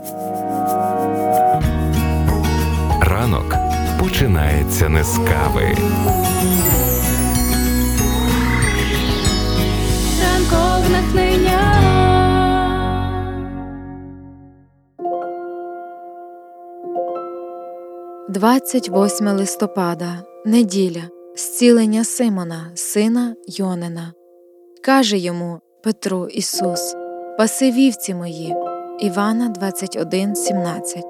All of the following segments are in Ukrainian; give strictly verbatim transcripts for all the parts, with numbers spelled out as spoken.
Ранок починається не з кави. Ранкове натхнення. двадцять восьме листопада. Неділя. Зцілення Симона, сина Йонина. Каже йому Петру Ісус: «Паси вівці мої». Івана двадцять один сімнадцять.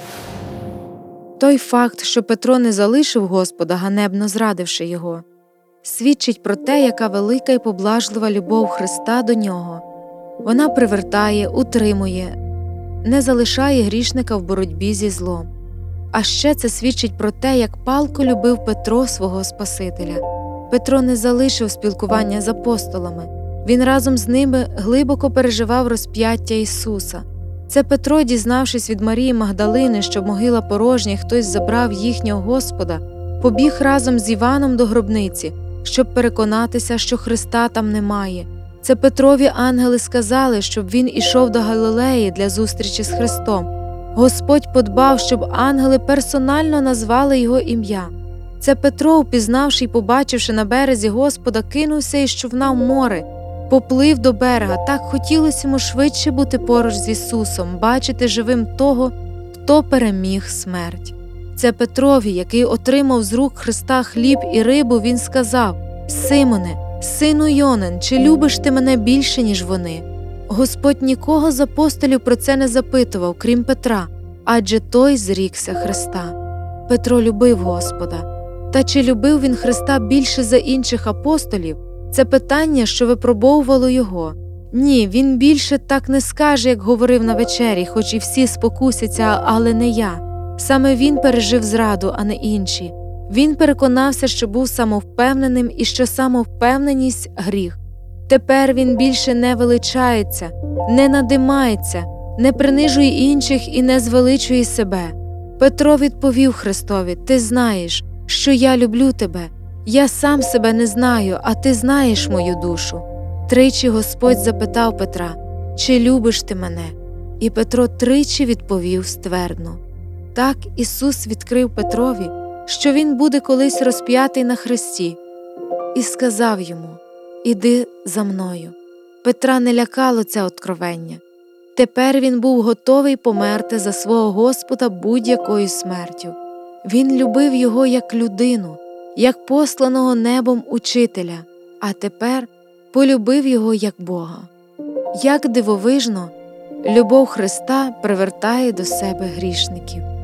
Той факт, що Петро не залишив Господа, ганебно зрадивши його, свідчить про те, яка велика і поблажлива любов Христа до нього. Вона привертає, утримує, не залишає грішника в боротьбі зі злом. А ще це свідчить про те, як палко любив Петро свого Спасителя. Петро не залишив спілкування з апостолами. Він разом з ними глибоко переживав розп'яття Ісуса. Це Петро, дізнавшись від Марії Магдалини, що могила порожня, хтось забрав їхнього Господа, побіг разом з Іваном до гробниці, щоб переконатися, що Христа там немає. Це Петрові ангели сказали, щоб він ішов до Галилеї для зустрічі з Христом. Господь подбав, щоб ангели персонально назвали його ім'я. Це Петро, впізнавши й побачивши на березі Господа, кинувся із човна в море, поплив до берега. Так хотілося йому швидше бути поруч з Ісусом, бачити живим того, хто переміг смерть. Це Петрові, який отримав з рук Христа хліб і рибу, він сказав: «Симоне, сину Йонин, чи любиш ти мене більше, ніж вони?» Господь нікого з апостолів про це не запитував, крім Петра, адже той зрікся Христа. Петро любив Господа. Та чи любив він Христа більше за інших апостолів? Це питання, що випробовувало його. Ні, він більше так не скаже, як говорив на вечері, хоч і всі спокусяться, але не я. Саме він пережив зраду, а не інші. Він переконався, що був самовпевненим і що самовпевненість – гріх. Тепер він більше не величається, не надимається, не принижує інших і не звеличує себе. Петро відповів Христові: «Ти знаєш, що я люблю тебе. Я сам себе не знаю, а ти знаєш мою душу». Тричі Господь запитав Петра: «Чи любиш ти мене?» І Петро тричі відповів ствердно. Так Ісус відкрив Петрові, що він буде колись розп'ятий на хресті, і сказав йому: «Іди за мною». Петра не лякало це откровення. Тепер він був готовий померти за свого Господа будь-якою смертю. Він любив його як людину, як посланого небом учителя, а тепер полюбив його як Бога. Як дивовижно, любов Христа привертає до себе грішників.